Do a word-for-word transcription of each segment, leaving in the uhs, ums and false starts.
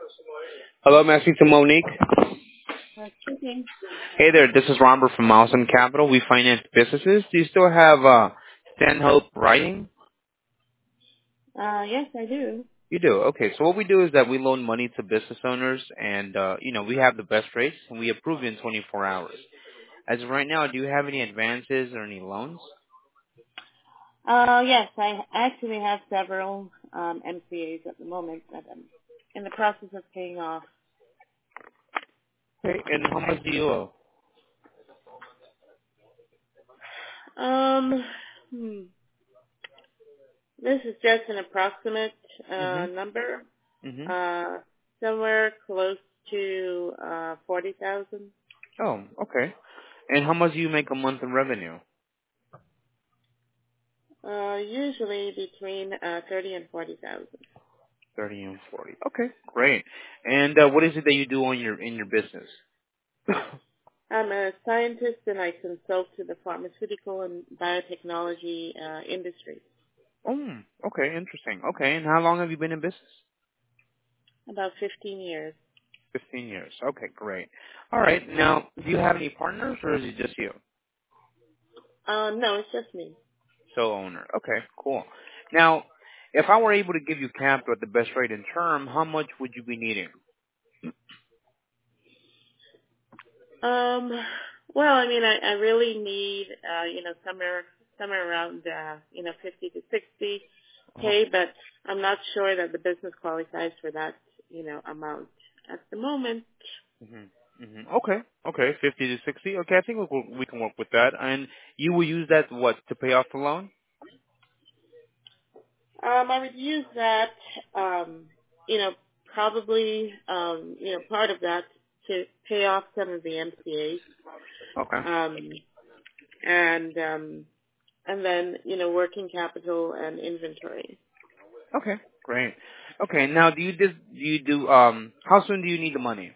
Hello, may I speak to Monique? Uh, speaking. Hey there, this is Robert from Milestone Capital. We finance businesses. Do you still have uh, Stanhope Writing? Uh, yes, I do. You do. Okay, so what we do is that we loan money to business owners, and uh, you know we have the best rates, and we approve it in twenty-four hours. As of right now, do you have any advances or any loans? Uh, yes, I actually have several um, M C As at the moment that I'm in the process of paying off. Okay, and how much do you owe? Um, hmm, this is just an approximate uh, Mhm. number, Mhm. uh, somewhere close to uh, forty thousand. Oh, okay. And how much do you make a month in revenue? Uh, usually between uh, thirty and forty thousand. Thirty and forty. Okay, great. And uh, what is it that you do on your in your business? I'm a scientist and I consult to the pharmaceutical and biotechnology uh, industry. Oh, okay, interesting. Okay, and how long have you been in business? About fifteen years. Fifteen years. Okay, great. All right. Now, do you have any partners, or is it just you, Uh, no, it's just me. sole owner? Okay, cool. Now, if I were able to give you capital at the best rate in term, how much would you be needing? Um, well, I mean, I, I really need, uh, you know, somewhere, somewhere around, uh, you know, fifty to sixty Uh-huh. K, but I'm not sure that the business qualifies for that, you know, amount at the moment. Mm-hmm. Mm-hmm. Okay. Okay. Fifty to sixty. Okay, I think we will, we can work with that. And you will use that what to pay off the loan? Um, I would use that, um, you know, probably, um, you know, part of that to pay off some of the M C Okay. As, um, and, um, and then, you know, working capital and inventory. Okay. Great. Okay. Now, do you just do you do um? How soon do you need the money?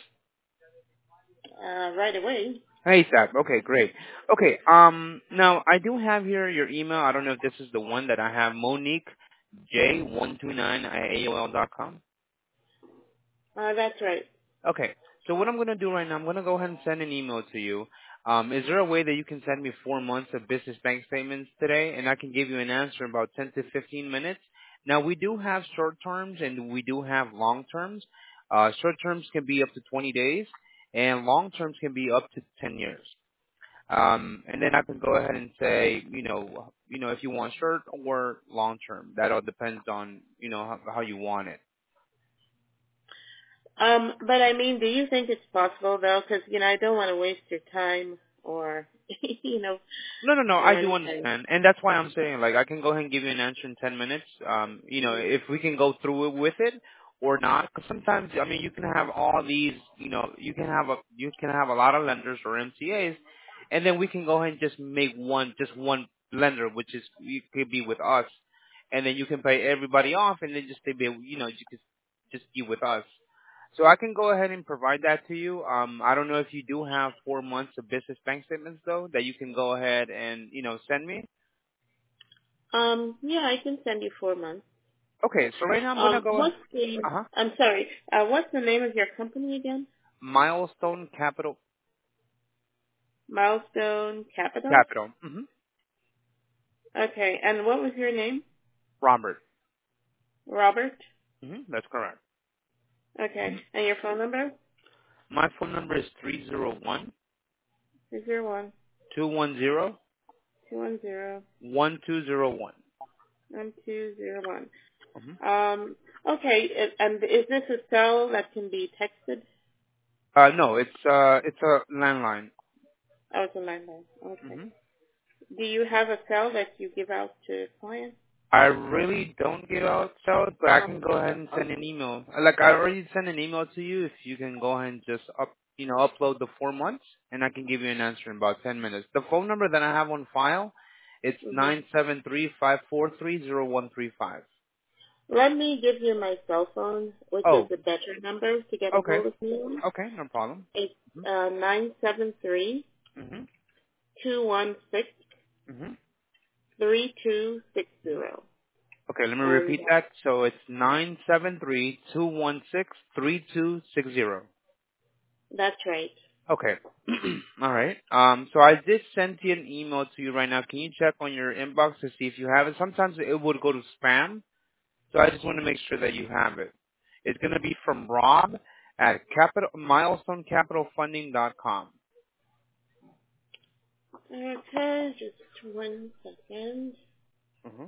Uh, right away. Hey, Zach. Okay, great. Okay, um, now I do have here your email. I don't know if this is the one that I have, Monique J one two nine at A O L dot com. Uh, that's right. Okay, so what I'm going to do right now, I'm going to go ahead and send an email to you. Um, is there a way that you can send me four months of business bank statements today, and I can give you an answer in about ten to fifteen minutes? Now, we do have short terms, and we do have long terms. Uh, short terms can be up to twenty days, and long terms can be up to ten years. Um, and then I can go ahead and say, you know, you know, if you want short or long term, that all depends on, you know, how, how you want it. Um, but I mean, do you think it's possible though? Because you know, I don't want to waste your time or you know, No, no, no, or I do anything. understand, and that's why I'm saying, like, I can go ahead and give you an answer in ten minutes. Um, you know, Mhm. if we can go through it with it or not, because sometimes, I mean, you can have all these, you know, you can have a, you can have a lot of lenders or M C As, and then we can go ahead and just make one, just one lender, which is you could be with us, and then you can pay everybody off, and then just they be, you know, you could just be with us. So I can go ahead and provide that to you. Um, I don't know if you do have four months of business bank statements though that you can go ahead and you know send me. Um, yeah, I can send you four months. Okay, so right now I'm gonna Um, go. Uh what's the? huh. I'm sorry. Uh, what's the name of your company again? Milestone Capital. Milestone Capital. Capital. Mm-hmm. Okay, and what was your name? Robert. Robert. Mm-hmm. That's correct. Okay, and your phone number? My phone number is three zero one Three zero one two one zero two one zero one two zero one. one two zero one. Mm-hmm. Um, okay, and and is this a cell that can be texted? Uh, no, it's uh, it's a landline. Oh, it's a landline. Okay. Mm-hmm. Do you have a cell that you give out to clients? I really don't give out sales, but I can go ahead and send an email. Like I already sent an email to you. If you can go ahead and just up, you know, upload the four months, and I can give you an answer in about ten minutes. The phone number that I have on file, it's Mm-hmm. nine seven three five four three zero one three five. Let me give you my cell phone, which is Oh, a better number to get a okay, hold of me on. okay, no problem. It's uh, nine seven three Mhm, two one six mhm. three two six zero. Okay, let me And repeat that. So it's nine seven three two one six three two six zero. that's right. Okay. All right. Um, so I did send you an email to you right now. Can you check on your inbox to see if you have it? Sometimes it would go to spam, so I just want to make sure that you have it. It's going to be from Rob at capital milestone capital funding dot com. Okay, just one second. Mm-hmm.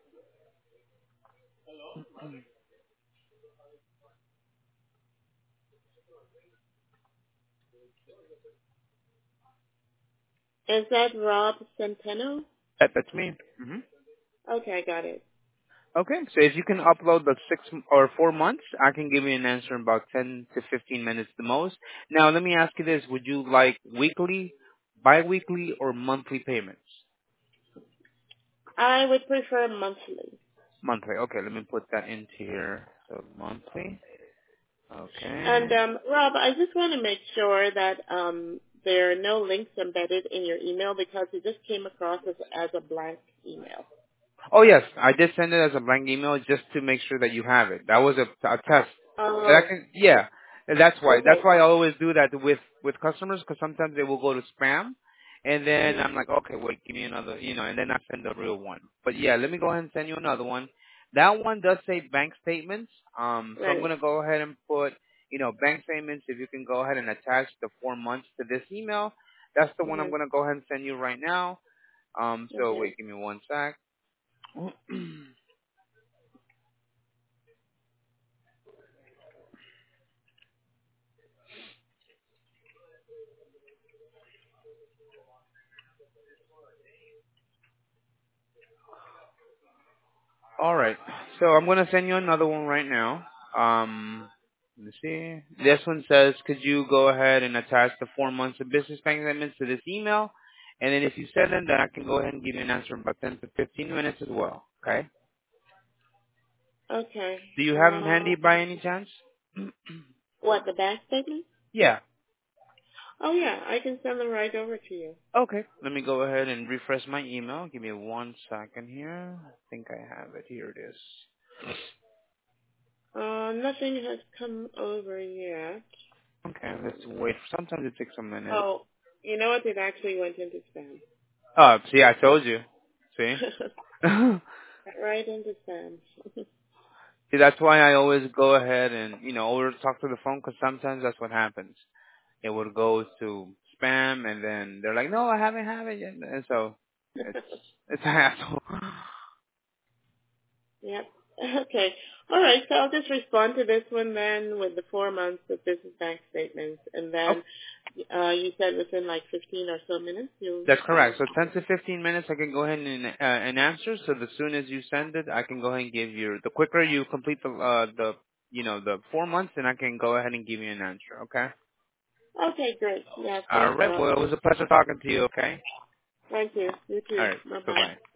Is that Rob Centeno? That, that's me. Mm-hmm. Okay, I got it. Okay, so if you can upload the six m- or four months, I can give you an answer in about ten to fifteen minutes the most. Now, let me ask you this. Would you like weekly, biweekly, or monthly payments? I would prefer monthly. Monthly. Okay, let me put that into here. So monthly. And Okay. um, Rob, I just want to make sure that um, there are no links embedded in your email because it just came across as, as a blank email. Oh yes, I did send it as a blank email just to make sure that you have it. That was a, a test. But I Oh, can, yeah, and that's why. That's okay. why I always do that with with customers because sometimes they will go to spam, and then Mm-hmm. I'm like, okay, wait, give me another, you know, and then I send the real one. But yeah, let me go ahead and send you another one. That one does say bank statements. Um, so I'm Right. gonna go ahead and put, you know, bank statements. If you can go ahead and attach the four months to this email, that's the one I'm Mm-hmm. gonna go ahead and send you right now. Um, so Okay. wait, give me one sec. All right. So I'm gonna send you another one right now. Um, let me see. This one says, could you go ahead and attach the four months of business bank statements to this email? And then if you send them, then I can go ahead and give you an answer in about ten to fifteen minutes as well. Okay. Okay. Do you have them Uh, handy by any chance? what, the bank statement? Yeah. Oh, yeah, I can send them right over to you. Okay. Let me go ahead and refresh my email. Give me one second here. I think I have it. Here it is. Uh, nothing has come over yet. Okay. Let's wait. Sometimes it takes a minute. Oh, you know what? It actually went into spam. Oh, see, I told you. See? right into spam. See, that's why I always go ahead and, you know, always talk to the phone because sometimes that's what happens. It would go to spam and then they're like, no, I haven't have it yet. And so it's, it's a hassle. Yep. Okay. All right. So I'll just respond to this one then with the four months of business bank statements, and Oh, then uh, you said within like fifteen or so minutes you'll. that's Uh, correct. So ten to fifteen minutes, I can go ahead and, uh, and answer. So as soon as you send it, I can go ahead and give you, the quicker you complete the, uh, the, you know, the four months, then I can go ahead and give you an answer. Okay? okay. Great. Yeah. All Thanks, right. Rob. Well, it was a pleasure talking to you. Okay? Thank you. You All too. right. Bye bye. Bye-bye.